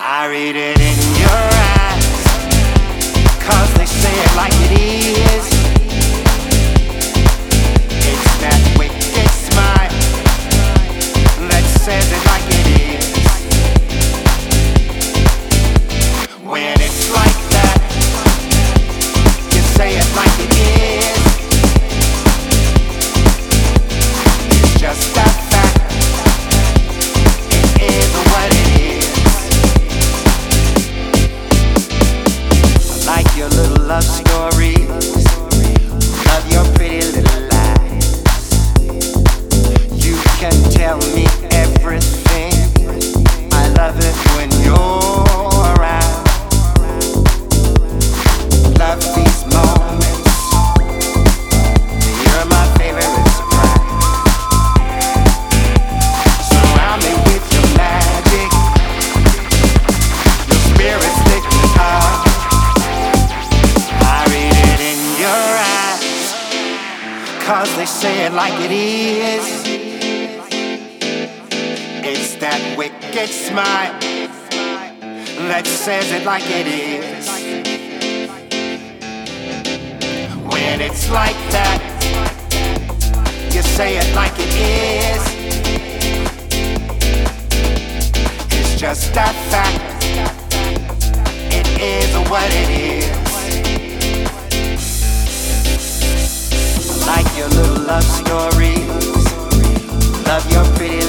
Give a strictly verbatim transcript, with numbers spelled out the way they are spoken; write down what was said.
I read it in your eyes, 'cause they say it like it is. It's that wicked smile that says it like it is. When it's like that, you say it like it is. It's just that fact. It is what it is. I like your little love stories. Love your pretty little lies. You can tell me everything. I love it when you're around. Love these moments. You're my favorite surprise. Surround me with your magic. Your spirit's lit me up. I read it in your eyes, 'cause they say it like it is. It's that wicked smile that says it like it is. When it's like that, you say it like it is. It's just that fact. It is what it is. I like your little love stories. Love your pretty